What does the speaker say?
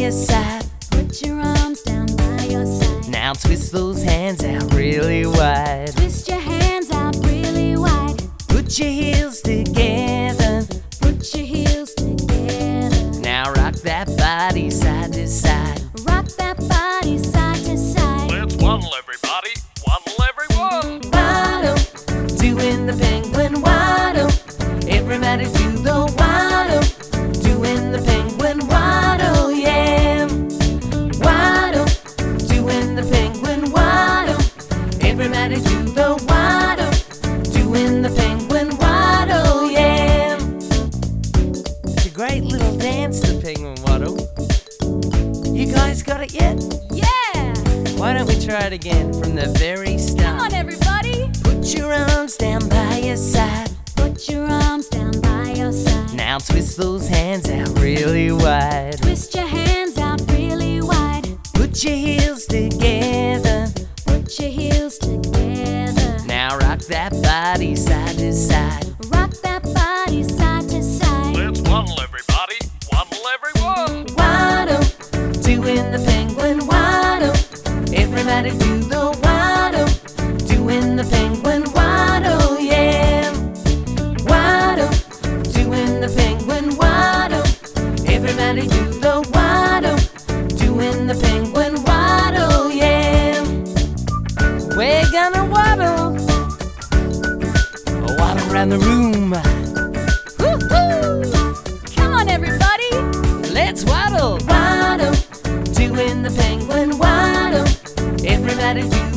your side. Put your arms down by your side. Now twist those hands out really wide. Twist your hands out really wide. Put your heels together. Put your heels together. Now rock that body side to side. Rock that body side to side. Let's waddle, everybody. Waddle, everyone. Waddle, doing the penguin waddle. Everybody do the waddle, doing the penguin waddle, yeah. Waddle, doing the penguin waddle. Everybody do the waddle, doing the penguin waddle, yeah. It's a great little dance, the penguin waddle. You guys got it yet? Yeah! Why don't we try it again from the very start? Come on, everybody! Put your arms down by your side. Put your arms down by your side. Now twist those hands out really wide. Twist your hands out really wide. Put your heels together. Put your heels together. Now rock that body side to side. Rock that body side to side. Let's waddle, everybody. Waddle, everyone. Waddle, doing the penguin waddle. Everybody do the waddle, doing the penguin waddle, yeah. Waddle, doing the penguin waddle. Everybody do the waddle, doing the penguin waddle, yeah. We're gonna waddle, waddle around the room. Woo-hoo! Come on, everybody! Let's waddle, waddle, doing the penguin waddle. Everybody do